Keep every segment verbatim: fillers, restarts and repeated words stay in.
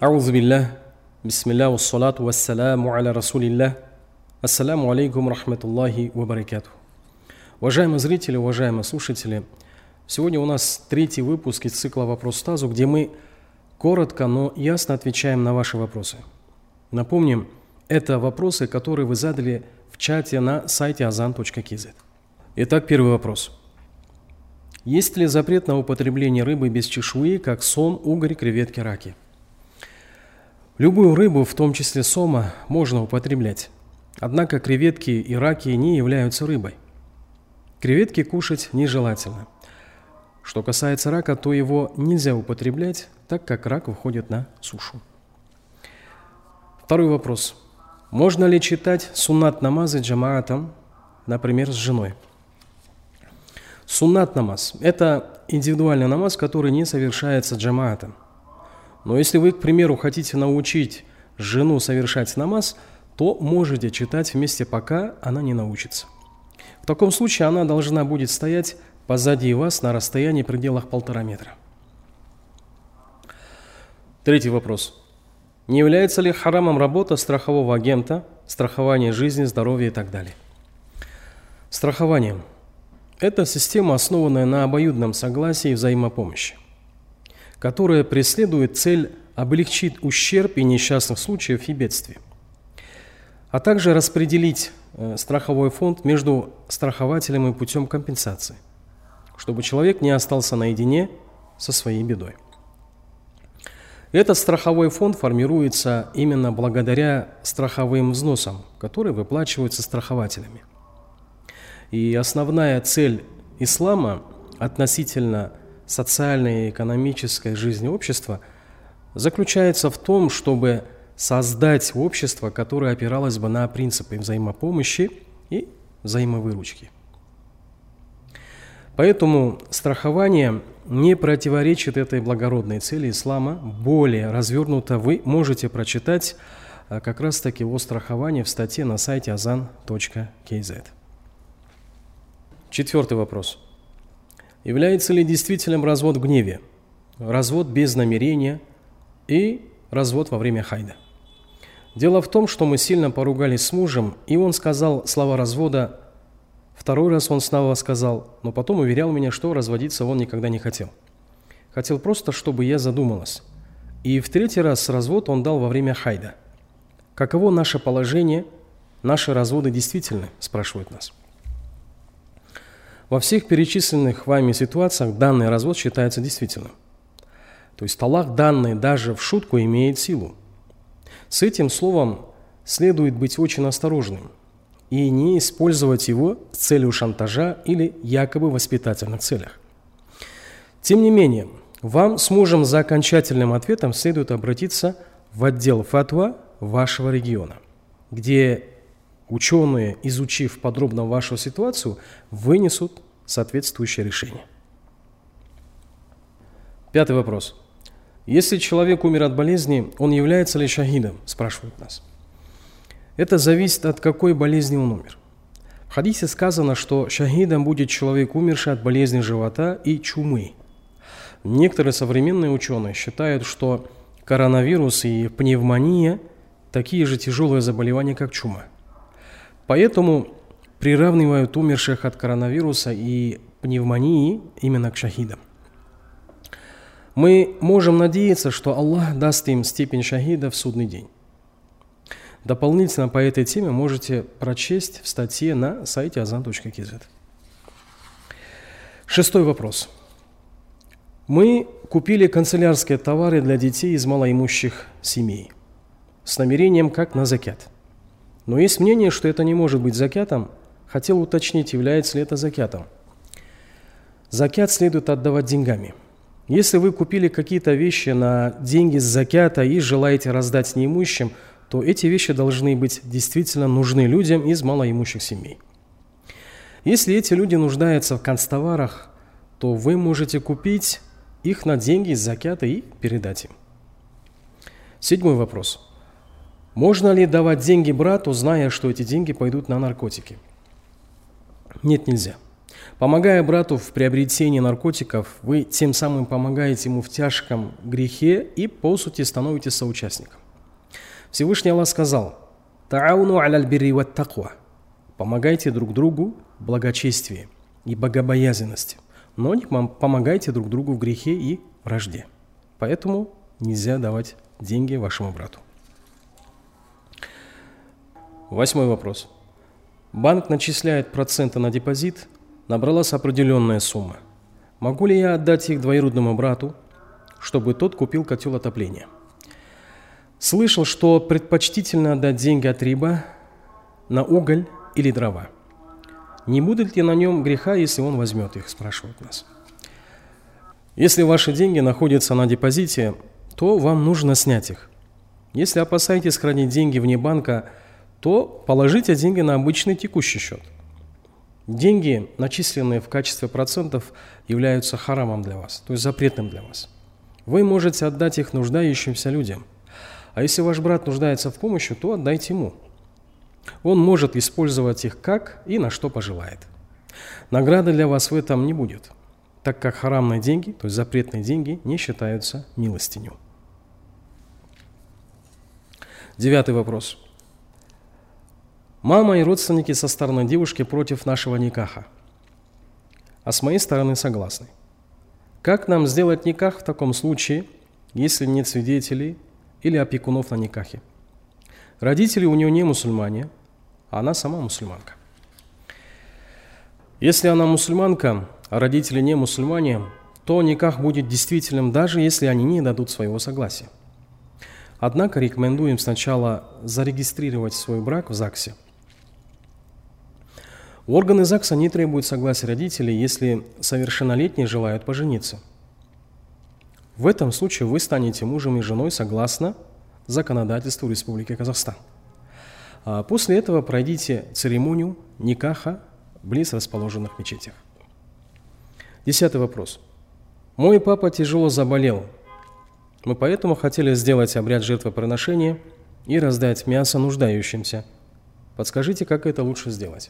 Аузу биллях, бисмилля, вассалату вассаляму аля расулиллях, ассаляму алейкум рахматуллахи ва баракатух. Уважаемые зрители, уважаемые слушатели, сегодня у нас третий выпуск из цикла «Вопрос Стазу», где мы коротко, но ясно отвечаем на ваши вопросы. Напомним, это вопросы, которые вы задали в чате на сайте азан точка кей зет. Итак, первый вопрос. Есть ли запрет на употребление рыбы без чешуи, как сом, угорь, креветки, раки? Любую рыбу, в том числе сома, можно употреблять. Однако креветки и раки не являются рыбой. Креветки кушать нежелательно. Что касается рака, то его нельзя употреблять, так как рак выходит на сушу. Второй вопрос. Можно ли читать суннат намазы джамаатом, например, с женой? Суннат намаз – это индивидуальный намаз, который не совершается джамаатом. Но если вы, к примеру, хотите научить жену совершать намаз, то можете читать вместе, пока она не научится. В таком случае она должна будет стоять позади вас на расстоянии в пределах полтора метра. Третий вопрос. Не является ли харамом работа страхового агента, страхование жизни, здоровья и так далее? Страхование – это система, основанная на обоюдном согласии и взаимопомощи, которая преследует цель облегчить ущерб и несчастных случаев и бедствий, а также распределить э, страховой фонд между страхователем и путем компенсации, чтобы человек не остался наедине со своей бедой. Этот страховой фонд формируется именно благодаря страховым взносам, которые выплачиваются страхователями. И основная цель ислама относительно социальной и экономической жизни общества заключается в том, чтобы создать общество, которое опиралось бы на принципы взаимопомощи и взаимовыручки. Поэтому страхование не противоречит этой благородной цели ислама. Более развернуто вы можете прочитать как раз-таки о страховании в статье на сайте азан точка кей зет. Четвертый вопрос. Является ли действительным развод в гневе, развод без намерения и развод во время хайда? Дело в том, что мы сильно поругались с мужем, и он сказал слова развода. Второй раз он снова сказал, но потом уверял меня, что разводиться он никогда не хотел. Хотел просто, чтобы я задумалась. И в третий раз развод он дал во время хайда. Каково наше положение? Наши разводы действительны, спрашивают нас. Во всех перечисленных вами ситуациях данный развод считается действительным. То есть талак данный даже в шутку имеет силу. С этим словом следует быть очень осторожным и не использовать его с целью шантажа или якобы воспитательных целях. Тем не менее, вам с мужем за окончательным ответом следует обратиться в отдел фатва вашего региона, где ученые, изучив подробно вашу ситуацию, вынесут соответствующее решение. Пятый вопрос. Если человек умер от болезни, он является ли шахидом, спрашивают нас. Это зависит от какой болезни он умер. В хадисе сказано, что шахидом будет человек, умерший от болезни живота и чумы. Некоторые современные ученые считают, что коронавирус и пневмония такие же тяжелые заболевания, как чума. Поэтому приравнивают умерших от коронавируса и пневмонии именно к шахидам. Мы можем надеяться, что Аллах даст им степень шахида в судный день. Дополнительно по этой теме можете прочесть в статье на сайте азан точка кей зет. Шестой вопрос. Мы купили канцелярские товары для детей из малоимущих семей с намерением как на закят. Но есть мнение, что это не может быть закятом. Хотел уточнить, является ли это закятом. Закят следует отдавать деньгами. Если вы купили какие-то вещи на деньги с закята и желаете раздать неимущим, то эти вещи должны быть действительно нужны людям из малоимущих семей. Если эти люди нуждаются в канцтоварах, то вы можете купить их на деньги из закята и передать им. Седьмой вопрос. Можно ли давать деньги брату, зная, что эти деньги пойдут на наркотики? Нет, нельзя. Помогая брату в приобретении наркотиков, вы тем самым помогаете ему в тяжком грехе и, по сути, становитесь соучастником. Всевышний Аллах сказал: «Таауну аляль бирри ват таква». Помогайте друг другу в благочестии и богобоязненности, но не помогайте друг другу в грехе и вражде. Поэтому нельзя давать деньги вашему брату. Восьмой вопрос. Банк начисляет проценты на депозит, набралась определенная сумма. Могу ли я отдать их двоюродному брату, чтобы тот купил котел отопления? Слышал, что предпочтительно отдать деньги от риба на уголь или дрова. Не будет ли на нем греха, если он возьмет их, спрашивают нас. Если ваши деньги находятся на депозите, то вам нужно снять их. Если опасаетесь хранить деньги вне банка, то положите деньги на обычный текущий счет. Деньги, начисленные в качестве процентов, являются харамом для вас, то есть запретным для вас. Вы можете отдать их нуждающимся людям. А если ваш брат нуждается в помощи, то отдайте ему. Он может использовать их как и на что пожелает. Награды для вас в этом не будет, так как харамные деньги, то есть запретные деньги, не считаются милостинью. Девятый вопрос. Мама и родственники со стороны девушки против нашего никаха, а с моей стороны согласны. Как нам сделать никах в таком случае, если нет свидетелей или опекунов на никахе? Родители у нее не мусульмане, а она сама мусульманка. Если она мусульманка, а родители не мусульмане, то никах будет действительным, даже если они не дадут своего согласия. Однако рекомендуем сначала зарегистрировать свой брак в ЗАГСе. Органы ЗАГСа не требуют согласия родителей, если совершеннолетние желают пожениться. В этом случае вы станете мужем и женой согласно законодательству Республики Казахстан. А после этого пройдите церемонию никаха близ расположенных мечетях. Десятый вопрос. Мой папа тяжело заболел. Мы поэтому хотели сделать обряд жертвоприношения и раздать мясо нуждающимся. Подскажите, как это лучше сделать?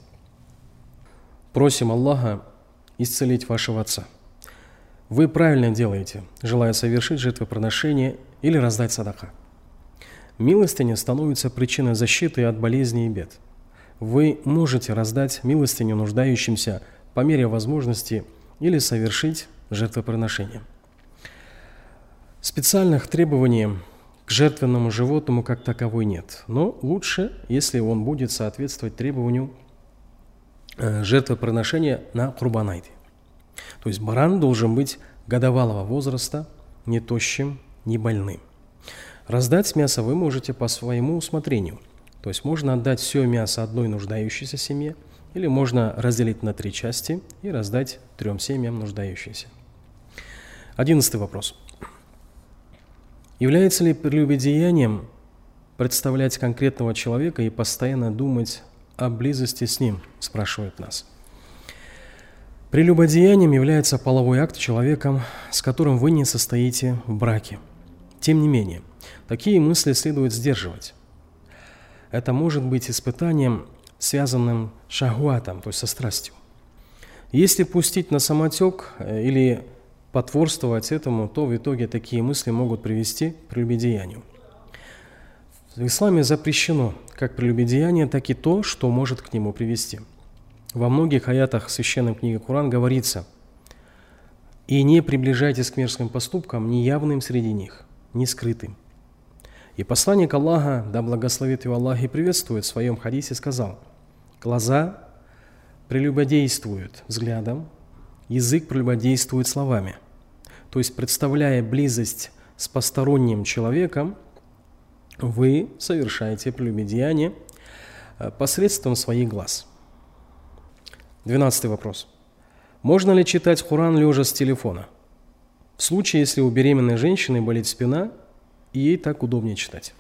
Просим Аллаха исцелить вашего отца. Вы правильно делаете, желая совершить жертвоприношение или раздать садака. Милостиня становится причиной защиты от болезней и бед. Вы можете раздать милостиню нуждающимся по мере возможности или совершить жертвоприношение. Специальных требований к жертвенному животному как таковой нет, но лучше, если он будет соответствовать требованию жертвоприношения на курбан-айд. То есть баран должен быть годовалого возраста, не тощим, не больным. Раздать мясо вы можете по своему усмотрению. То есть можно отдать все мясо одной нуждающейся семье, или можно разделить на три части и раздать трем семьям нуждающимся. Одиннадцатый вопрос. Является ли прелюбодеянием представлять конкретного человека и постоянно думать о близости с ним, спрашивают нас. Прелюбодеянием является половой акт человеком, с которым вы не состоите в браке. Тем не менее, такие мысли следует сдерживать. Это может быть испытанием, связанным с шахватом, то есть со страстью. Если пустить на самотек или потворствовать этому, то в итоге такие мысли могут привести к прелюбодеянию. В исламе запрещено как прелюбодеяние, так и то, что может к нему привести. Во многих аятах священной книги Коран говорится: «И не приближайтесь к мерзким поступкам, ни явным среди них, ни скрытым». И посланник Аллаха, да благословит его Аллах и приветствует, в своем хадисе сказал: «Глаза прелюбодействуют взглядом, язык прелюбодействует словами». То есть, представляя близость с посторонним человеком, вы совершаете прелюбодеяние посредством своих глаз. Двенадцатый вопрос. Можно ли читать Коран лежа с телефона? В случае, если у беременной женщины болит спина, и ей так удобнее читать.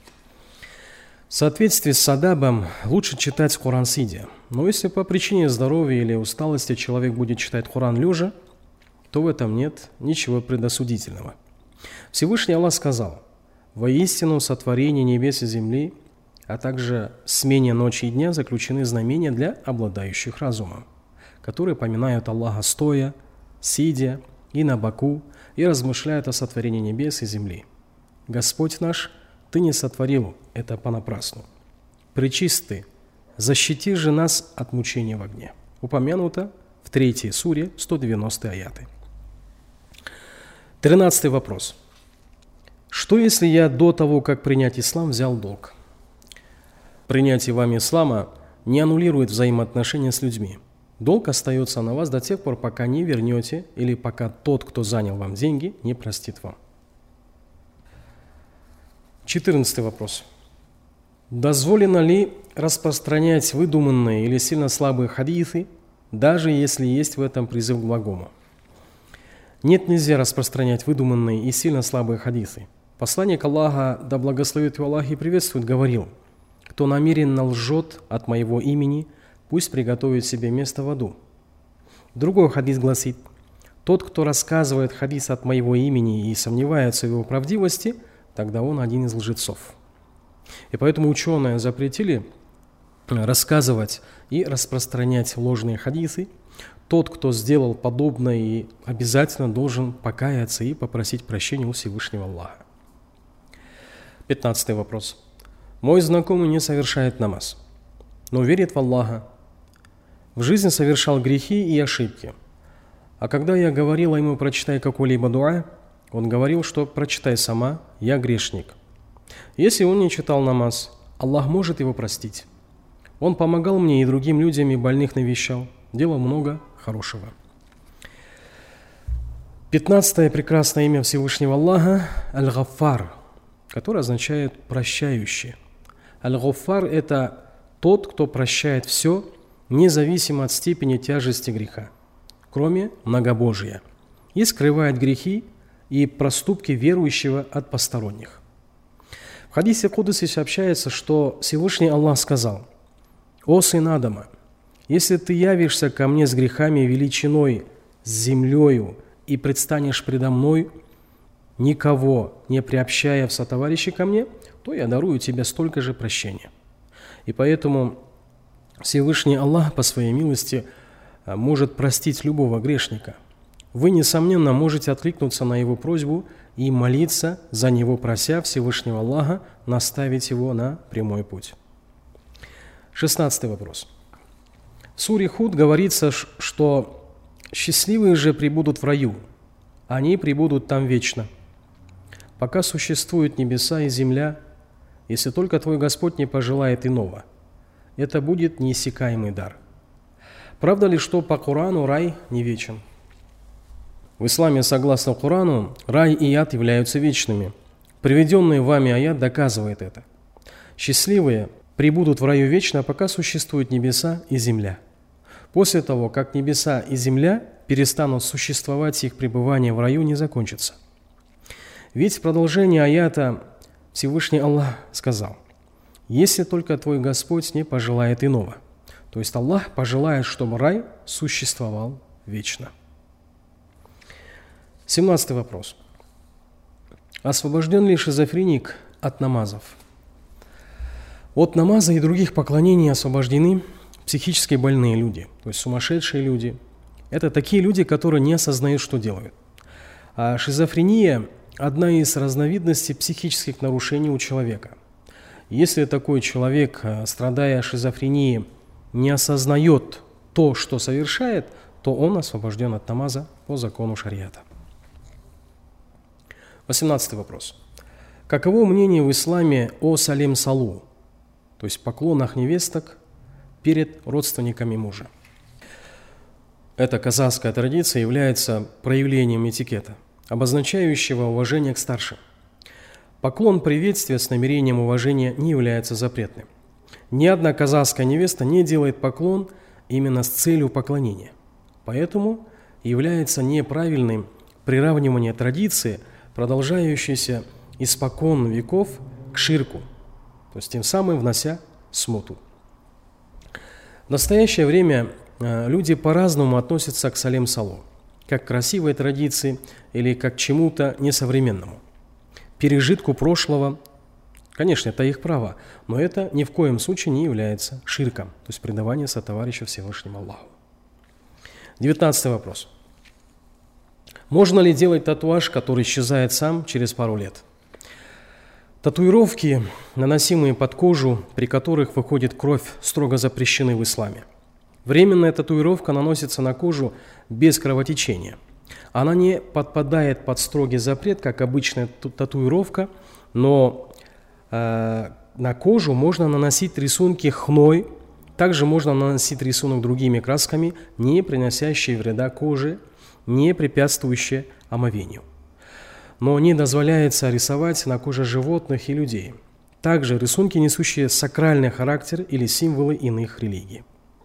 В соответствии с адабом лучше читать Коран сидя. Но если по причине здоровья или усталости человек будет читать Коран лежа, то в этом нет ничего предосудительного. Всевышний Аллах сказал: «Воистину сотворение небес и земли, а также смене ночи и дня заключены знамения для обладающих разумом. которые поминают Аллаха стоя, сидя и на боку, и размышляют о сотворении небес и земли. Господь наш, Ты не сотворил это понапрасну. Пречистый, защити же нас от мучения в огне. Упомянуто в третьей суре, сто девяностые аяты. Тринадцатый вопрос. Что если я до того, как принять ислам, взял долг? Принятие вами ислама не аннулирует взаимоотношения с людьми. Долг остается на вас до тех пор, пока не вернете или пока тот, кто занял вам деньги, не простит вам. Четырнадцатый вопрос. Дозволено ли распространять выдуманные или сильно слабые хадисы, даже если есть в этом призыв к благому? Нет, нельзя распространять выдуманные и сильно слабые хадисы. Посланник Аллаха, да благословит его Аллах и приветствует, говорил: «Кто намеренно лжет от моего имени, пусть приготовит себе место в аду». Другой хадис гласит: «Тот, кто рассказывает хадис от моего имени и сомневается в его правдивости, тогда он один из лжецов». И поэтому ученые запретили рассказывать и распространять ложные хадисы. Тот, кто сделал подобное, и обязательно должен покаяться и попросить прощения у Всевышнего Аллаха. Пятнадцатый вопрос. Мой знакомый не совершает намаз, но верит в Аллаха. В жизни совершал грехи и ошибки. А когда я говорила ему: прочитай какой-либо дуа, он говорил, что прочитай сама, я грешник. Если он не читал намаз, Аллах может его простить. Он помогал мне и другим людям, и больных навещал, делал много хорошего. Пятнадцатое прекрасное имя Всевышнего Аллаха – Аль-Гаффар, которое означает «прощающий». Аль-Гаффар – это тот, кто прощает все, независимо от степени тяжести греха, кроме многобожия, и скрывает грехи и проступки верующего от посторонних. В хадисе Кудуси сообщается, что Всевышний Аллах сказал: «О сын Адама, если ты явишься ко мне с грехами величиной с землею и предстанешь предо мной, никого не приобщая в сотоварищи ко мне, то я дарую тебе столько же прощения». И поэтому Всевышний Аллах по своей милости может простить любого грешника. Вы, несомненно, можете откликнуться на его просьбу и молиться за него, прося Всевышнего Аллаха наставить его на прямой путь. Шестнадцатый вопрос. В суре Худ говорится, что счастливые же пребудут в раю, они пребудут там вечно. Пока существуют небеса и земля, если только твой Господь не пожелает иного, это будет неиссякаемый дар. Правда ли, что по Корану рай не вечен? В исламе, согласно Корану, рай и ад являются вечными. Приведенный вами аят доказывает это. Счастливые пребудут в раю вечно, пока существуют небеса и земля. После того, как небеса и земля перестанут существовать, их пребывание в раю не закончится. Ведь в продолжении аята Всевышний Аллах сказал: «Если только твой Господь не пожелает иного». То есть Аллах пожелает, чтобы рай существовал вечно. Семнадцатый вопрос. Освобожден ли шизофреник от намазов? От намаза и других поклонений освобождены психически больные люди, то есть сумасшедшие люди. Это такие люди, которые не осознают, что делают. А шизофрения – одна из разновидностей психических нарушений у человека. Если такой человек, страдая шизофренией, не осознает то, что совершает, то он освобожден от намаза по закону шариата. Восемнадцатый вопрос. Каково мнение в исламе о салем салу, то есть поклонах невесток перед родственниками мужа? Эта казахская традиция является проявлением этикета, обозначающего уважение к старшим. Поклон приветствия с намерением уважения не является запретным. Ни одна казахская невеста не делает поклон именно с целью поклонения. Поэтому является неправильным приравнивание традиции, продолжающейся испокон веков, к ширку, то есть тем самым внося смуту. В настоящее время люди по-разному относятся к салем салу, как к красивой традиции или как к чему-то несовременному, пережитку прошлого. Конечно, это их право, но это ни в коем случае не является ширком, то есть предавание сотоварища Всевышнему Аллаху. Девятнадцатый вопрос. Можно ли делать татуаж, который исчезает сам через пару лет? Татуировки, наносимые под кожу, при которых выходит кровь, строго запрещены в исламе. Временная татуировка наносится на кожу без кровотечения. Она не подпадает под строгий запрет, как обычная татуировка, но э, на кожу можно наносить рисунки хной, также можно наносить рисунок другими красками, не приносящие вреда коже, не препятствующие омовению. Но не дозволяется рисовать на коже животных и людей. Также рисунки, несущие сакральный характер или символы иных религий.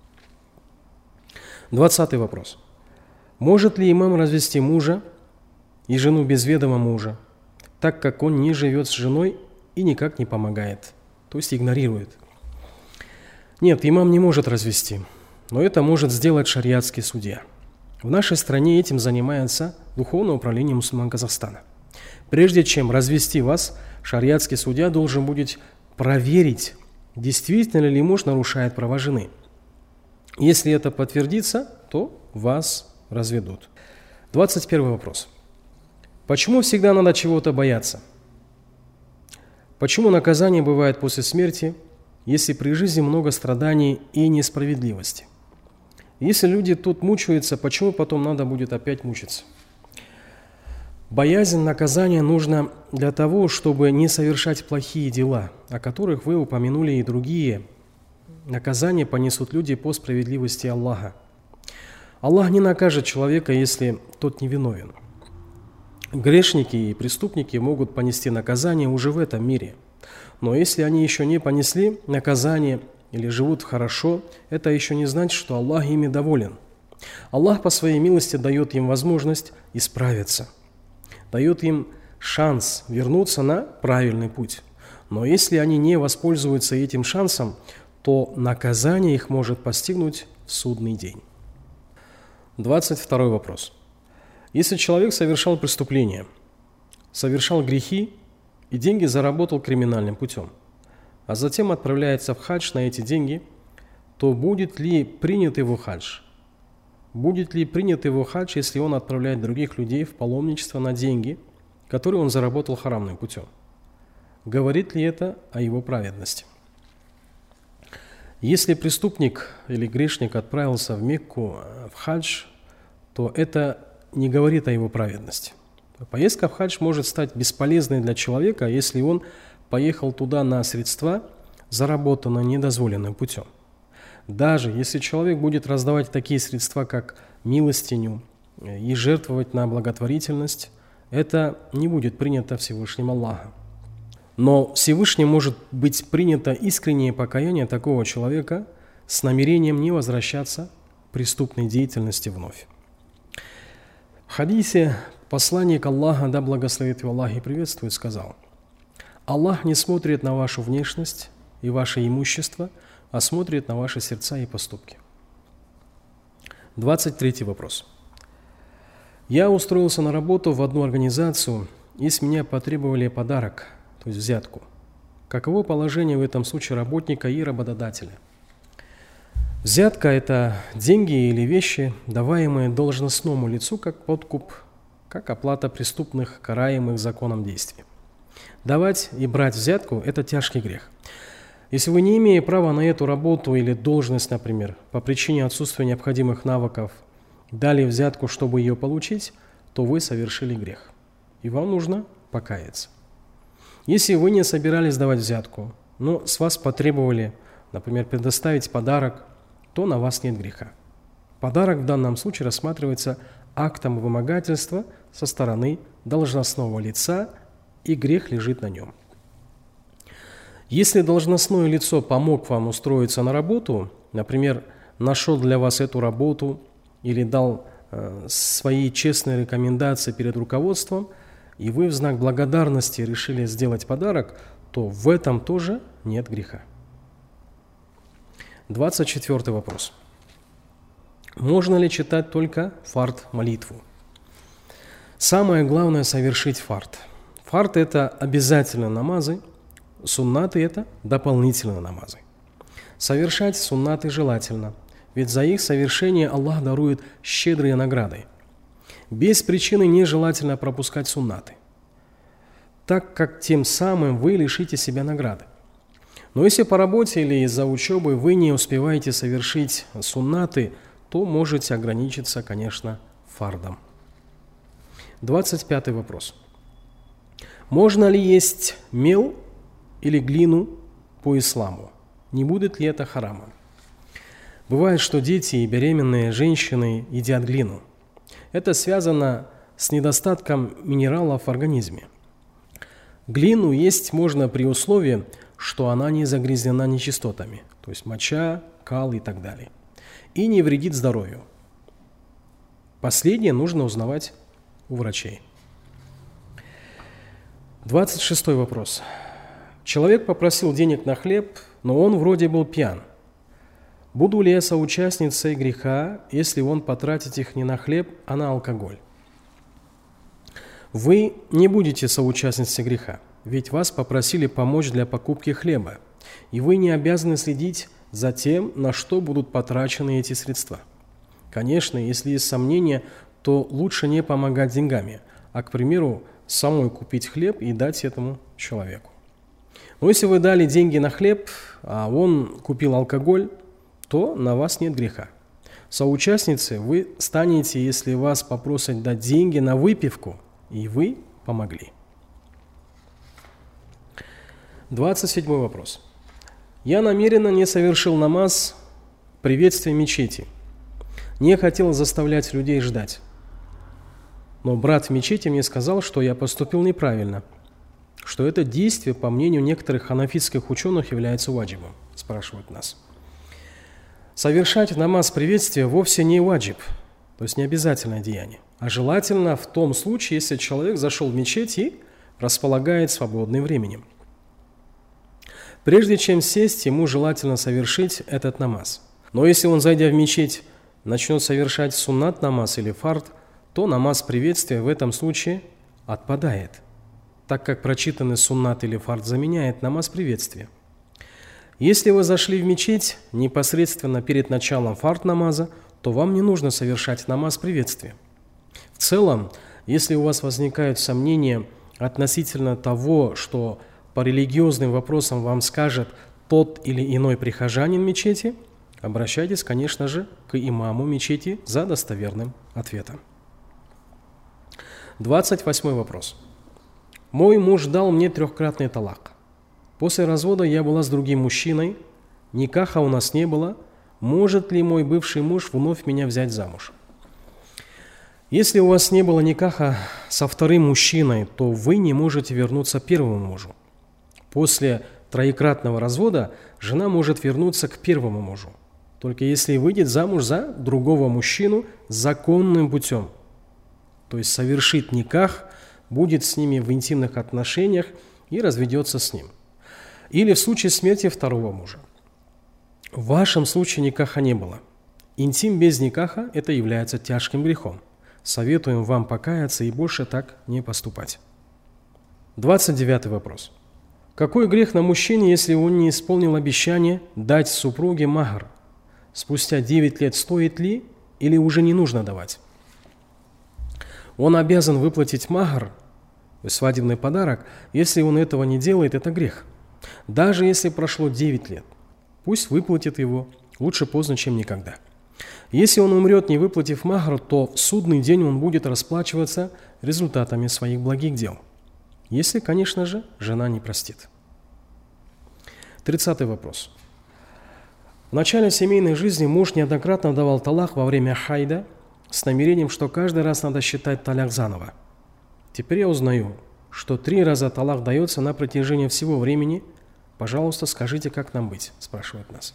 Двадцатый вопрос. Может ли имам развести мужа и жену без ведома мужа, так как он не живет с женой и никак не помогает, то есть игнорирует? Нет, имам не может развести, но это может сделать шариатский судья. В нашей стране этим занимается Духовное управление мусульман Казахстана. Прежде чем развести вас, шариатский судья должен будет проверить, действительно ли муж нарушает права жены. Если это подтвердится, то вас разведут. двадцать первый вопрос. Почему всегда надо чего-то бояться? Почему наказание бывает после смерти, если при жизни много страданий и несправедливости? Если люди тут мучаются, почему потом надо будет опять мучиться? Боязнь наказания нужна для того, чтобы не совершать плохие дела, о которых вы упомянули и другие. Наказание понесут люди по справедливости Аллаха. Аллах не накажет человека, если тот невиновен. Грешники и преступники могут понести наказание уже в этом мире. Но если они еще не понесли наказание или живут хорошо, это еще не значит, что Аллах ими доволен. Аллах по своей милости дает им возможность исправиться, дает им шанс вернуться на правильный путь. Но если они не воспользуются этим шансом, то наказание их может постигнуть в судный день. двадцать второй вопрос. Если человек совершал преступление, совершал грехи и деньги заработал криминальным путем, а затем отправляется в хадж на эти деньги, то будет ли принят его хадж? Будет ли принят его хадж, если он отправляет других людей в паломничество на деньги, которые он заработал харамным путем? Говорит ли это о его праведности? Если преступник или грешник отправился в Мекку в хадж, то это не говорит о его праведности. Поездка в хадж может стать бесполезной для человека, если он поехал туда на средства, заработанные недозволенным путем. Даже если человек будет раздавать такие средства, как милостиню, и жертвовать на благотворительность, это не будет принято Всевышним Аллахом. Но Всевышним может быть принято искреннее покаяние такого человека с намерением не возвращаться к преступной деятельности вновь. В хадисе посланник Аллаха, да благословит его Аллах и приветствует, сказал: «Аллах не смотрит на вашу внешность и ваше имущество, а смотрит на ваши сердца и поступки». двадцать третий вопрос. Я устроился на работу в одну организацию, и с меня потребовали подарок, то есть взятку. Каково положение в этом случае работника и работодателя? Взятка – это деньги или вещи, даваемые должностному лицу как подкуп, как оплата преступных, караемых законом действий. Давать и брать взятку – это тяжкий грех. Если вы, не имея права на эту работу или должность, например, по причине отсутствия необходимых навыков, дали взятку, чтобы ее получить, то вы совершили грех, и вам нужно покаяться. Если вы не собирались давать взятку, но с вас потребовали, например, предоставить подарок, то на вас нет греха. Подарок в данном случае рассматривается актом вымогательства со стороны должностного лица, и грех лежит на нем. Если должностное лицо помог вам устроиться на работу, например, нашел для вас эту работу или дал э, свои честные рекомендации перед руководством, и вы в знак благодарности решили сделать подарок, то в этом тоже нет греха. двадцать четвёртый вопрос. Можно ли читать только фард молитву? Самое главное – совершить фард. Фард – это обязательно намазы, суннаты – это дополнительные намазы. Совершать суннаты желательно, ведь за их совершение Аллах дарует щедрые награды. Без причины нежелательно пропускать суннаты, так как тем самым вы лишите себя награды. Но если по работе или из-за учебы вы не успеваете совершить суннаты, то можете ограничиться, конечно, фардом. двадцать пятый вопрос. Можно ли есть мел или глину по исламу? Не будет ли это харамом? Бывает, что дети и беременные женщины едят глину. Это связано с недостатком минералов в организме. Глину есть можно при условии, что она не загрязнена нечистотами, то есть моча, кал и так далее, и не вредит здоровью. Последнее нужно узнавать у врачей. двадцать шестой вопрос. Человек попросил денег на хлеб, но он вроде был пьян. Буду ли я соучастницей греха, если он потратит их не на хлеб, а на алкоголь? Вы не будете соучастницей греха, ведь вас попросили помочь для покупки хлеба, и вы не обязаны следить за тем, на что будут потрачены эти средства. Конечно, если есть сомнения, то лучше не помогать деньгами, а, к примеру, самой купить хлеб и дать этому человеку. Но если вы дали деньги на хлеб, а он купил алкоголь, то на вас нет греха. Соучастницей вы станете, если вас попросят дать деньги на выпивку, и вы помогли. двадцать седьмой вопрос. Я намеренно не совершил намаз приветствия мечети. Не хотел заставлять людей ждать. Но брат в мечети мне сказал, что я поступил неправильно, что это действие, по мнению некоторых ханафитских ученых, является ваджибом, спрашивают нас. Совершать намаз приветствия вовсе не ваджиб, то есть не обязательное деяние, а желательно в том случае, если человек зашел в мечеть и располагает свободным временем. Прежде чем сесть, ему желательно совершить этот намаз. Но если он, зайдя в мечеть, начнет совершать суннат намаз или фард, то намаз приветствия в этом случае отпадает, так как прочитанный суннат или фард заменяет намаз приветствия. Если вы зашли в мечеть непосредственно перед началом фард намаза, то вам не нужно совершать намаз приветствия. В целом, если у вас возникают сомнения относительно того, что по религиозным вопросам вам скажет тот или иной прихожанин мечети, обращайтесь, конечно же, к имаму мечети за достоверным ответом. двадцать восьмой вопрос. Мой муж дал мне трехкратный талак. После развода я была с другим мужчиной, никаха у нас не было. Может ли мой бывший муж вновь меня взять замуж? Если у вас не было никаха со вторым мужчиной, то вы не можете вернуться к первому мужу. После троекратного развода жена может вернуться к первому мужу, только если выйдет замуж за другого мужчину законным путем, то есть совершит никах, будет с ними в интимных отношениях и разведется с ним. Или в случае смерти второго мужа. В вашем случае никаха не было. Интим без никаха – это является тяжким грехом. Советуем вам покаяться и больше так не поступать. двадцать девятый вопрос. Какой грех на мужчине, если он не исполнил обещание дать супруге махр? Спустя девять лет стоит ли или уже не нужно давать? Он обязан выплатить махр, свадебный подарок. Если он этого не делает, это грех. Даже если прошло девять лет, пусть выплатит его, лучше поздно, чем никогда. Если он умрет, не выплатив махр, то в судный день он будет расплачиваться результатами своих благих дел. Если, конечно же, жена не простит. тридцатый вопрос. В начале семейной жизни муж неоднократно давал талак во время хайда с намерением, что каждый раз надо считать талак заново. Теперь я узнаю, что три раза талак дается на протяжении всего времени. Пожалуйста, скажите, как нам быть, спрашивает нас.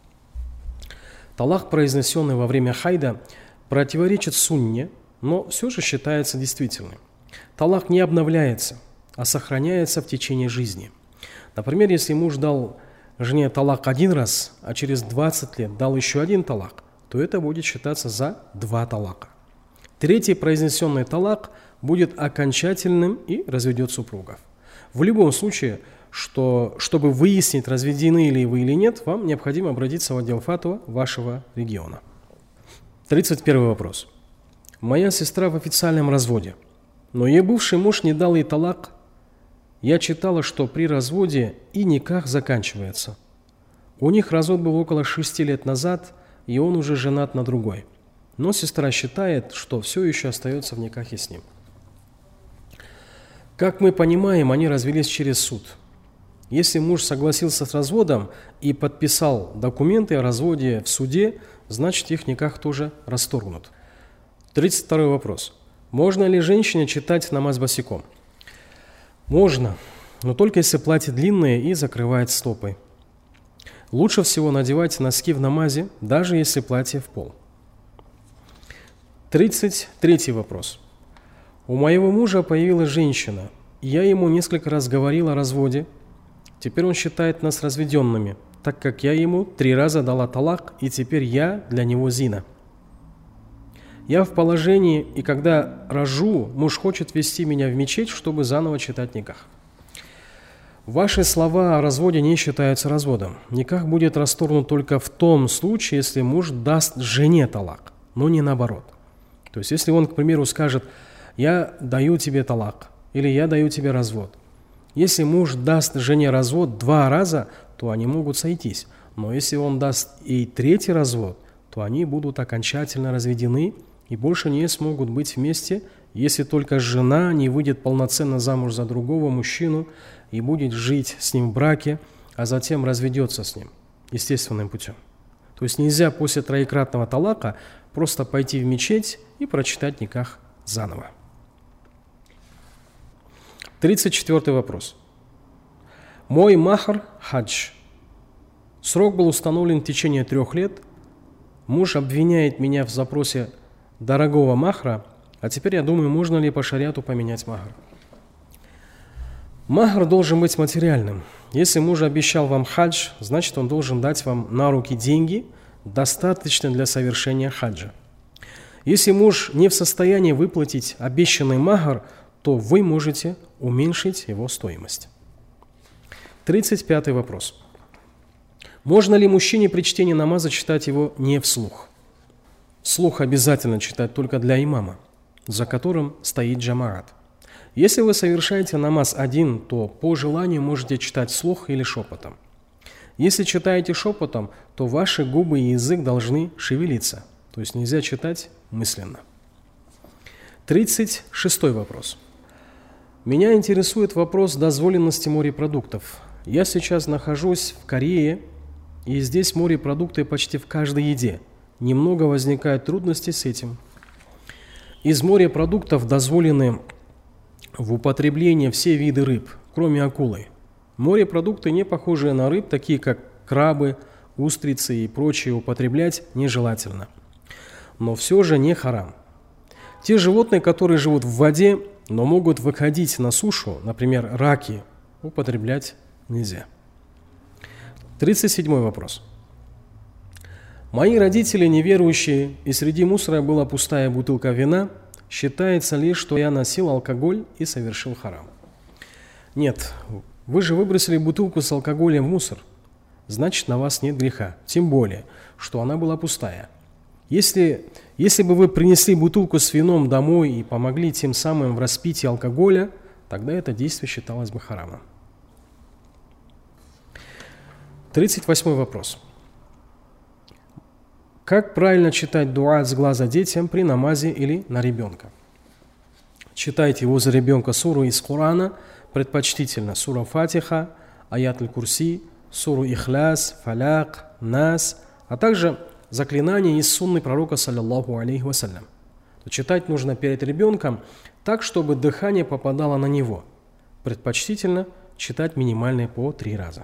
Талак, произнесенный во время хайда, противоречит сунне, но все же считается действительным. Талак не обновляется, а сохраняется в течение жизни. Например, если муж дал жене талак один раз, а через двадцать лет дал еще один талак, то это будет считаться за два талака. Третий произнесенный талак будет окончательным и разведет супругов. В любом случае, что чтобы выяснить, разведены ли вы или нет, вам необходимо обратиться в отдел фатва вашего региона. тридцать первый вопрос. Моя сестра в официальном разводе, но ее бывший муж не дал ей талак. Я читала, что при разводе и никах заканчивается. У них развод был около шести лет назад, и он уже женат на другой. Но сестра считает, что все еще остается в никахе с ним. Как мы понимаем, они развелись через суд. Если муж согласился с разводом и подписал документы о разводе в суде, значит их никах тоже расторгнут. тридцать второй вопрос. Можно ли женщине читать намаз босиком? Можно, но только если платье длинное и закрывает стопы. Лучше всего надевать носки в намазе, даже если платье в пол. тридцать третий вопрос. У моего мужа появилась женщина, и я ему несколько раз говорил о разводе. Теперь он считает нас разведенными, так как я ему три раза дала талак, и теперь я для него зина. Я в положении, и когда рожу, муж хочет вести меня в мечеть, чтобы заново читать никах. Ваши слова о разводе не считаются разводом. Никах будет расторгнут только в том случае, если муж даст жене талак, но не наоборот. То есть, если он, к примеру, скажет: «Я даю тебе талак» или «Я даю тебе развод». Если муж даст жене развод два раза, то они могут сойтись. Но если он даст ей третий развод, то они будут окончательно разведены и больше не смогут быть вместе, если только жена не выйдет полноценно замуж за другого мужчину и будет жить с ним в браке, а затем разведется с ним естественным путем. То есть нельзя после троекратного талака просто пойти в мечеть и прочитать никах заново. тридцать четвёртый вопрос. Мой махр – хадж. Срок был установлен в течение трех лет. Муж обвиняет меня в запросе дорогого махра, а теперь я думаю, можно ли по шариату поменять махр. Махр должен быть материальным. Если муж обещал вам хадж, значит он должен дать вам на руки деньги, достаточно для совершения хаджа. Если муж не в состоянии выплатить обещанный махр, то вы можете уменьшить его стоимость. тридцать пятый вопрос. Можно ли мужчине при чтении намаза читать его не вслух? Вслух обязательно читать только для имама, за которым стоит джамаат. Если вы совершаете намаз один, то по желанию можете читать вслух или шепотом. Если читаете шепотом, то ваши губы и язык должны шевелиться, то есть нельзя читать мысленно. тридцать шестой вопрос. Меня интересует вопрос дозволенности морепродуктов. Я сейчас нахожусь в Корее, и здесь морепродукты почти в каждой еде. Немного возникают трудности с этим. Из морепродуктов дозволены в употреблении все виды рыб, кроме акулы. Морепродукты, не похожие на рыб, такие как крабы, устрицы и прочие, употреблять нежелательно. Но все же не харам. Те животные, которые живут в воде, но могут выходить на сушу, например, раки, употреблять нельзя. тридцать седьмой вопрос. Мои родители неверующие, и среди мусора была пустая бутылка вина. Считается ли, что я носил алкоголь и совершил харам? Нет, вы же выбросили бутылку с алкоголем в мусор. Значит, на вас нет греха, тем более, что она была пустая. Если, если бы вы принесли бутылку с вином домой и помогли тем самым в распитии алкоголя, тогда это действие считалось бы харамом. тридцать восьмой вопрос. Как правильно читать дуа с глаза детям при намазе или на ребенка? Читайте возле ребенка суру из Корана, предпочтительно сура Фатиха, аят аль-Курси, суру Ихляс, Фаляк, Нас, а также заклинания из сунны пророка, саллаллаху алейхи вассалям. Читать нужно перед ребенком так, чтобы дыхание попадало на него. Предпочтительно читать минимальные по три раза.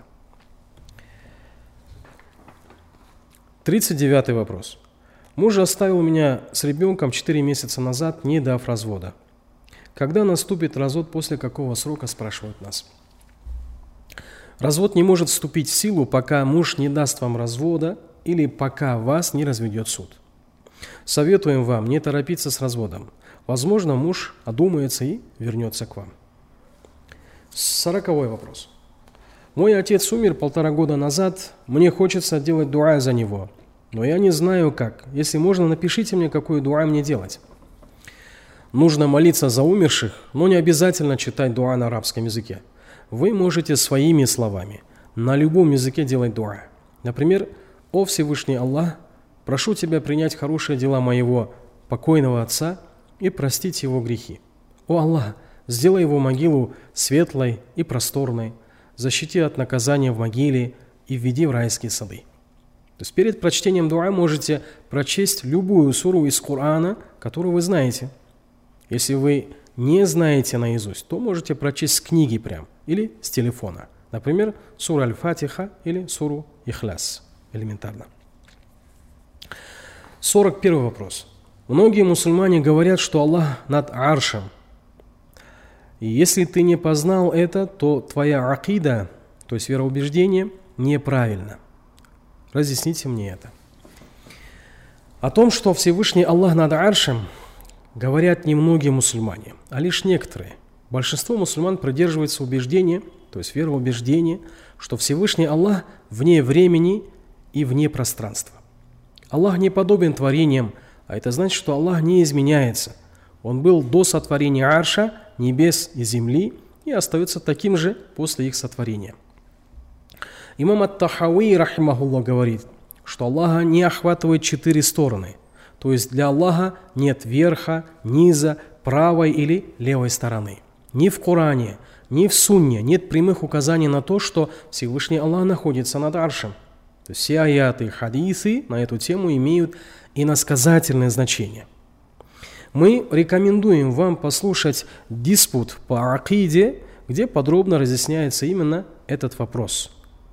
тридцать девятый вопрос. Муж оставил меня с ребенком четыре месяца назад, не дав развода. Когда наступит развод, после какого срока, спрашивают нас. Развод не может вступить в силу, пока муж не даст вам развода или пока вас не разведет суд. Советуем вам не торопиться с разводом. Возможно, муж одумается и вернется к вам. Сороковой вопрос. Мой отец умер полтора года назад, мне хочется делать дуа за него, но я не знаю как. Если можно, напишите мне, какую дуа мне делать. Нужно молиться за умерших, но не обязательно читать дуа на арабском языке. Вы можете своими словами на любом языке делать дуа. Например, «О Всевышний Аллах, прошу Тебя принять хорошие дела моего покойного отца и простить его грехи. О Аллах, сделай его могилу светлой и просторной, защити от наказания в могиле и введи в райские сады». То есть перед прочтением дуа можете прочесть любую суру из Корана, которую вы знаете. Если вы не знаете наизусть, то можете прочесть с книги прям или с телефона. Например, суру Аль-Фатиха или суру Ихляс. Элементарно. сорок первый вопрос. Многие мусульмане говорят, что Аллах над аршем. И если ты не познал это, то твоя акида, то есть вероубеждение, неправильно. Разъясните мне это. О том, что Всевышний Аллах над аршем, говорят немногие мусульмане, а лишь некоторые. Большинство мусульман придерживается убеждения, то есть вероубеждения, что Всевышний Аллах вне времени и вне пространства. Аллах не подобен творениям, а это значит, что Аллах не изменяется. Он был до сотворения арша, небес и земли, и остается таким же после их сотворения. Имам Ат-Тахауи, рахимахуллах, говорит, что Аллаха не охватывает четыре стороны. То есть для Аллаха нет верха, низа, правой или левой стороны. Ни в Коране, ни в Сунне нет прямых указаний на то, что Всевышний Аллах находится над аршем. То есть все аяты и хадисы на эту тему имеют иносказательное значение. Мы рекомендуем вам послушать диспут по акиде, где подробно разъясняется именно этот вопрос.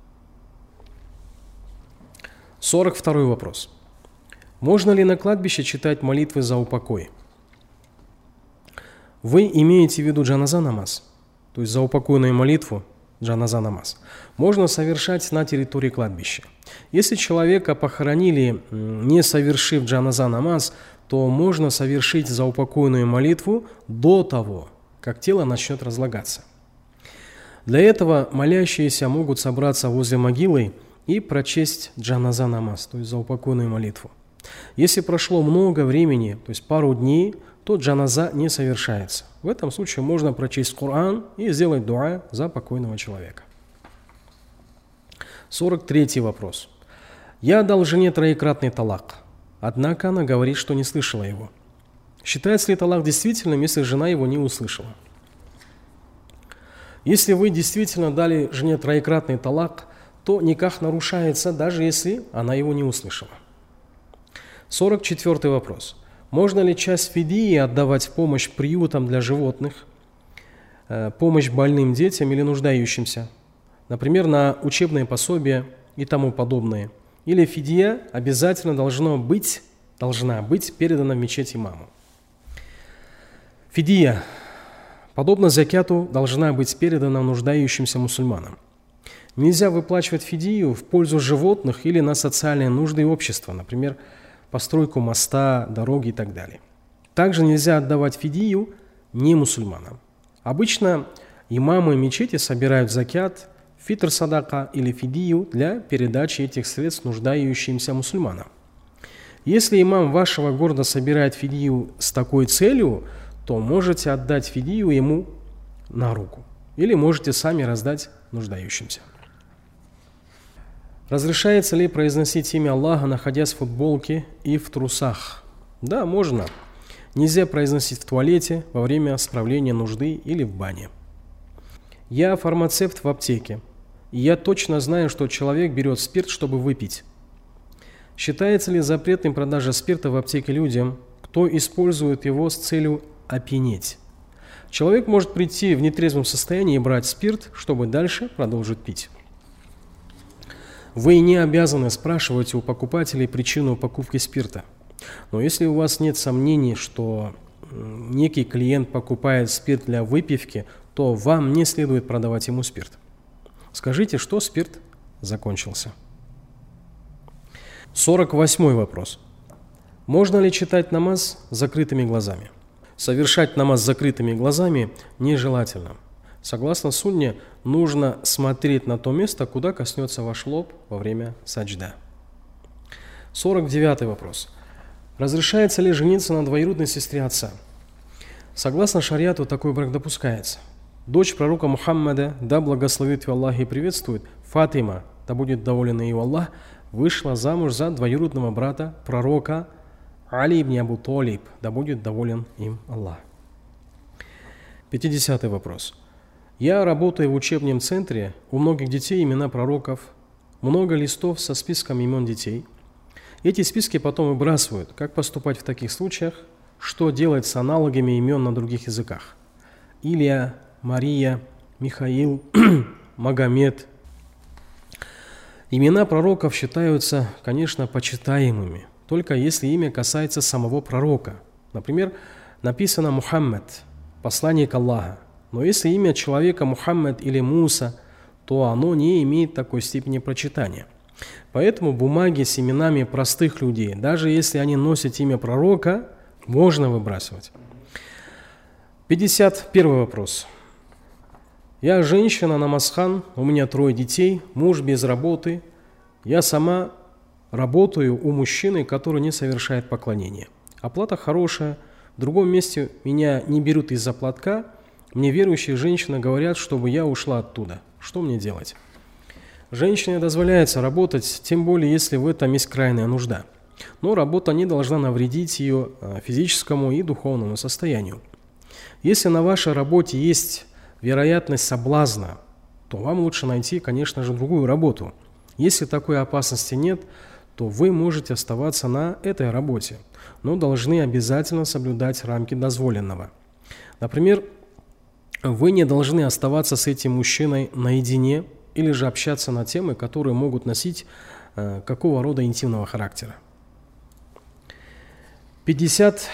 сорок второй вопрос. Можно ли на кладбище читать молитвы за упокой? Вы имеете в виду джаназа намаз, то есть за упокойную молитву, джаназа намаз, можно совершать на территории кладбища. Если человека похоронили, не совершив джаназа намаз, то можно совершить заупокойную молитву до того, как тело начнет разлагаться. Для этого молящиеся могут собраться возле могилы и прочесть джаназа намаз, то есть заупокойную молитву. Если прошло много времени, то есть пару дней, то джаназа не совершается. В этом случае можно прочесть Коран и сделать дуа за покойного человека. сорок третий вопрос. Я дал жене троекратный талак, однако она говорит, что не слышала его. Считается ли талак действительным, если жена его не услышала? Если вы действительно дали жене троекратный талак, то никах нарушается, даже если она его не услышала. сорок четвёртый вопрос. Можно ли часть фидии отдавать в помощь приютам для животных, помощь больным детям или нуждающимся, например, на учебные пособия и тому подобное? Или фидия обязательно должна быть, должна быть передана в мечеть имаму? Фидия, подобно закяту, должна быть передана нуждающимся мусульманам. Нельзя выплачивать фидию в пользу животных или на социальные нужды общества, например, постройку моста, дороги и так далее. Также нельзя отдавать фидию не мусульманам. Обычно имамы мечети собирают закят, фитр садака или фидию для передачи этих средств нуждающимся мусульманам. Если имам вашего города собирает фидию с такой целью, то можете отдать фидию ему на руку или можете сами раздать нуждающимся. Разрешается ли произносить имя Аллаха, находясь в футболке и в трусах? Да, можно. Нельзя произносить в туалете, во время справления нужды или в бане. Я фармацевт в аптеке, и я точно знаю, что человек берет спирт, чтобы выпить. Считается ли запретной продажа спирта в аптеке людям, кто использует его с целью опьянеть? Человек может прийти в нетрезвом состоянии и брать спирт, чтобы дальше продолжить пить. Вы не обязаны спрашивать у покупателей причину покупки спирта. Но если у вас нет сомнений, что некий клиент покупает спирт для выпивки, то вам не следует продавать ему спирт. Скажите, что спирт закончился. сорок восьмой вопрос. Можно ли читать намаз с закрытыми глазами? Совершать намаз с закрытыми глазами нежелательно. Согласно сунне, нужно смотреть на то место, куда коснется ваш лоб во время саджда. сорок девятый вопрос. Разрешается ли жениться на двоюродной сестре отца? Согласно шариату, такой брак допускается. Дочь пророка Мухаммада, да благословит его Аллах и приветствует, Фатима, да будет доволен ее Аллах, вышла замуж за двоюродного брата пророка Али ибн Абу Талиб, да будет доволен им Аллах. пятидесятый вопрос. Я работаю в учебном центре, у многих детей имена пророков, много листов со списком имен детей. Эти списки потом выбрасывают. Как поступать в таких случаях? Что делать с аналогами имен на других языках? Илья, Мария, Михаил, Магомед. Имена пророков считаются, конечно, почитаемыми, только если имя касается самого пророка. Например, написано Мухаммад, посланник Аллаха. Но если имя человека Мухаммад или Муса, то оно не имеет такой степени прочитания. Поэтому бумаги с именами простых людей, даже если они носят имя пророка, можно выбрасывать. пятьдесят первый вопрос. Я женщина, намазхан, у меня трое детей, муж без работы. Я сама работаю у мужчины, который не совершает поклонение. Оплата хорошая, в другом месте меня не берут из-за платка. Мне верующие женщины говорят, чтобы я ушла оттуда. Что мне делать? Женщине дозволяется работать, тем более, если в этом есть крайняя нужда. Но работа не должна навредить ее физическому и духовному состоянию. Если на вашей работе есть вероятность соблазна, то вам лучше найти, конечно же, другую работу. Если такой опасности нет, то вы можете оставаться на этой работе, но должны обязательно соблюдать рамки дозволенного. Например, вы не должны оставаться с этим мужчиной наедине или же общаться на темы, которые могут носить э, какого рода интимного характера. пятьдесят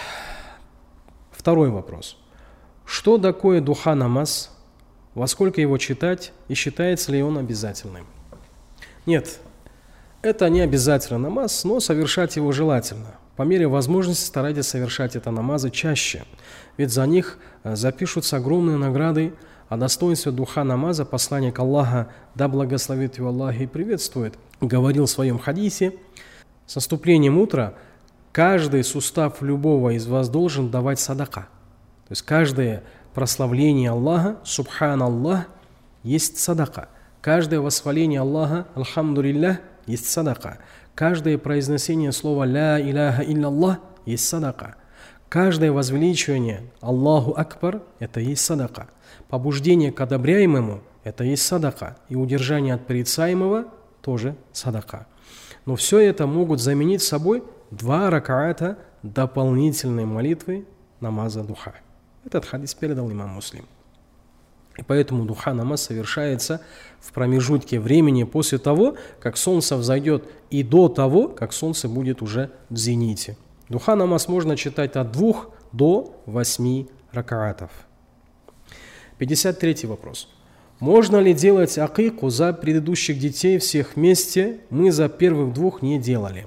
второй вопрос. Что такое духа намаз? Во сколько его читать и считается ли он обязательным? Нет, это не обязательно намаз, но совершать его желательно. По мере возможности старайтесь совершать это намазы чаще, ведь за них запишутся огромные награды. О достоинстве духа намаза посланник Аллаха, да благословит его Аллах и приветствует, говорил в своем хадисе: с наступлением утра каждый сустав любого из вас должен давать садака. То есть каждое прославление Аллаха, субханаллах, есть садака. Каждое восхваление Аллаха, альхамдулиллах, есть садака. Каждое произнесение слова ля иляха илляллах есть садака. Каждое возвеличивание Аллаху Акбар – это есть садака. Побуждение к одобряемому – это есть садака. И удержание от порицаемого – тоже садака. Но все это могут заменить собой два ракаата дополнительной молитвы намаза духа. Этот хадис передал имам Муслим. И поэтому духа намаз совершается в промежутке времени после того, как солнце взойдет, и до того, как солнце будет уже в зените. Духа намаз можно читать от двух до восьми ракаатов. пятьдесят третий вопрос. Можно ли делать акику за предыдущих детей всех вместе? Мы за первых двух не делали.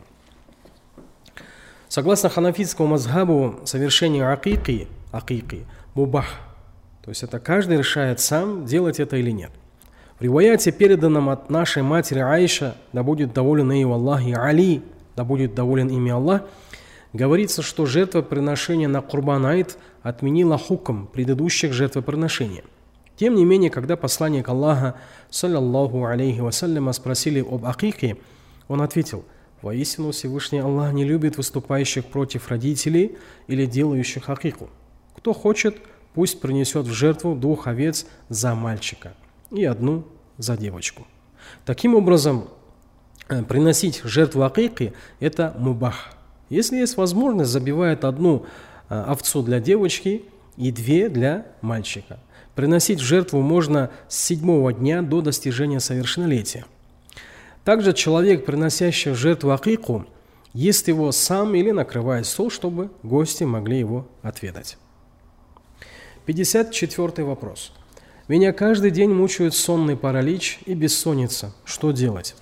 Согласно ханафитскому мазхабу, совершение акики, акики мубах. То есть это каждый решает сам, делать это или нет. В риваяте, переданном от нашей матери Аиша, да будет доволен ею Аллах, и Али, да будет доволен ими Аллах, говорится, что жертвоприношение на Курбан Аид отменило хукм предыдущих жертвоприношений. Тем не менее, когда посланник Аллаха, саллаллаху алейхи вассаляма, спросили об акике, он ответил: воистину Всевышний Аллах не любит выступающих против родителей или делающих акику. Кто хочет, пусть принесет в жертву двух овец за мальчика и одну за девочку. Таким образом, приносить жертву акики – это мубах. Если есть возможность, забивает одну овцу для девочки и две для мальчика. Приносить в жертву можно с седьмого дня до достижения совершеннолетия. Также человек, приносящий в жертву акику, ест его сам или накрывает стол, чтобы гости могли его отведать. пятьдесят четвёртый вопрос. Меня каждый день мучают сонный паралич и бессонница. Что делать?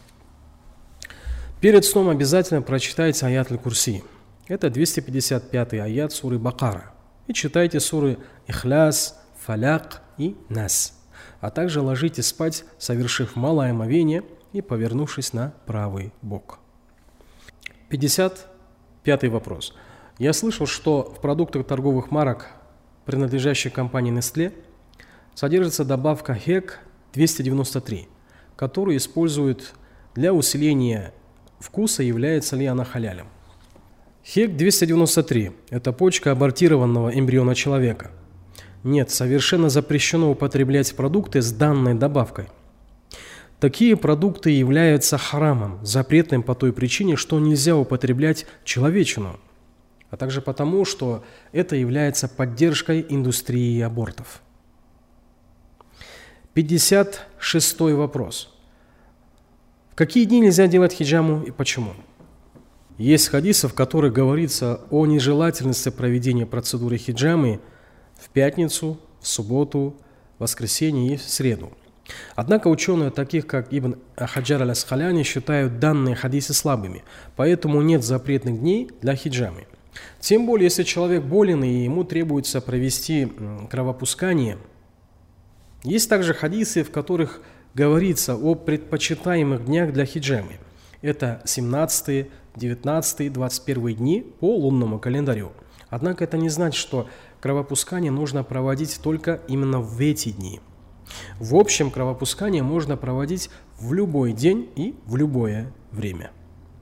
Перед сном обязательно прочитайте аят аль-Курси. Это двести пятьдесят пятый аят суры Бакара. И читайте суры Ихляс, Фаляк и Нас. а также ложитесь спать, совершив малое омовение и повернувшись на правый бок. пятьдесят пятый вопрос. Я слышал, что в продуктах торговых марок, принадлежащих компании Nestlé, содержится добавка хек двести девяносто три, которую используют для усиления вкуса, является ли она халялем. хек двести девяносто три – это почка абортированного эмбриона человека. Нет, совершенно запрещено употреблять продукты с данной добавкой. Такие продукты являются харамом, запретным по той причине, что нельзя употреблять человечину, а также потому, что это является поддержкой индустрии абортов. пятьдесят шестой вопрос. В какие дни нельзя делать хиджаму и почему? Есть хадисы, в которых говорится о нежелательности проведения процедуры хиджамы в пятницу, в субботу, в воскресенье и в среду. Однако ученые, таких как Ибн Хаджар аль-Асхаляни, считают данные хадисы слабыми, поэтому нет запретных дней для хиджамы. Тем более, если человек болен и ему требуется провести кровопускание. Есть также хадисы, в которых говорится о предпочитаемых днях для хиджамы. Это семнадцатый, девятнадцатый, двадцать первый дни по лунному календарю. Однако это не значит, что кровопускание нужно проводить только именно в эти дни. В общем, кровопускание можно проводить в любой день и в любое время.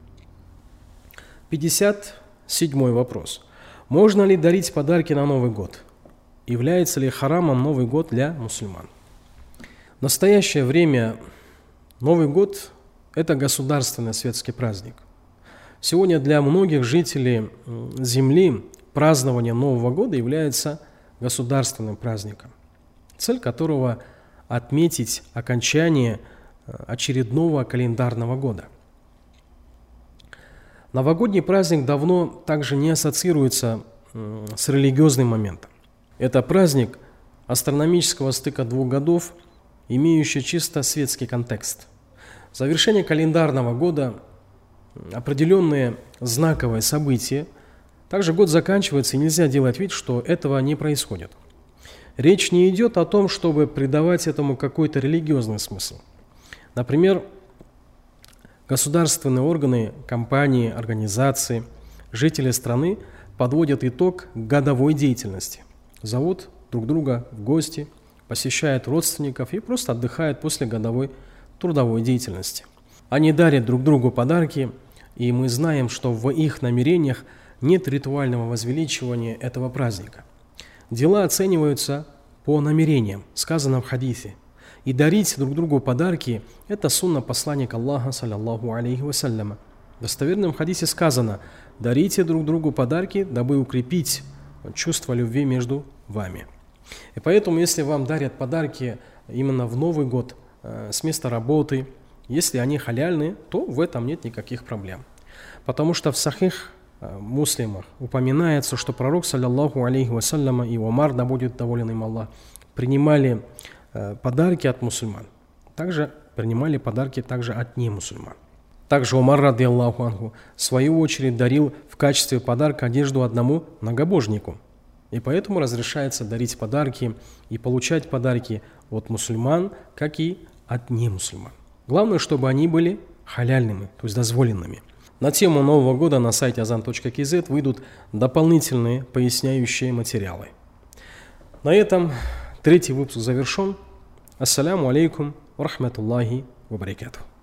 пятьдесят седьмой вопрос. Можно ли дарить подарки на Новый год? Является ли харамом Новый год для мусульман? В настоящее время Новый год – это государственный светский праздник. Сегодня для многих жителей Земли празднование Нового года является государственным праздником, цель которого – отметить окончание очередного календарного года. Новогодний праздник давно также не ассоциируется с религиозным моментом. Это праздник астрономического стыка двух годов, имеющий чисто светский контекст. Завершение календарного года – определенные знаковые события. Также год заканчивается, и нельзя делать вид, что этого не происходит. Речь не идет о том, чтобы придавать этому какой-то религиозный смысл. Например, государственные органы, компании, организации, жители страны подводят итог годовой деятельности, зовут друг друга в гости, посещают родственников и просто отдыхают после годовой трудовой деятельности. Они дарят друг другу подарки, и мы знаем, что в их намерениях нет ритуального возвеличивания этого праздника. Дела оцениваются по намерениям, сказано в хадисе. И дарить друг другу подарки – это сунна посланника Аллаха, саллаллаху алейхи вассаляма. В достоверном хадисе сказано: дарите друг другу подарки, дабы укрепить чувство любви между вами. И поэтому, если вам дарят подарки именно в Новый год э, с места работы, если они халяльные, то в этом нет никаких проблем. Потому что в сахих муслимах упоминается, что пророк, саллаллаху алейхи вассаляма, и Умар, да будет доволен им Аллах, принимали э, подарки от мусульман. Также принимали подарки также от немусульман. Также Умар, ради Аллаху анху, в свою очередь дарил в качестве подарка одежду одному многобожнику. И поэтому разрешается дарить подарки и получать подарки от мусульман, как и от немусульман. Главное, чтобы они были халяльными, то есть дозволенными. На тему Нового года на сайте азан точка кей зет выйдут дополнительные поясняющие материалы. На этом третий выпуск завершен. Ассаляму алейкум ва рахматуллахи ва баракатуху.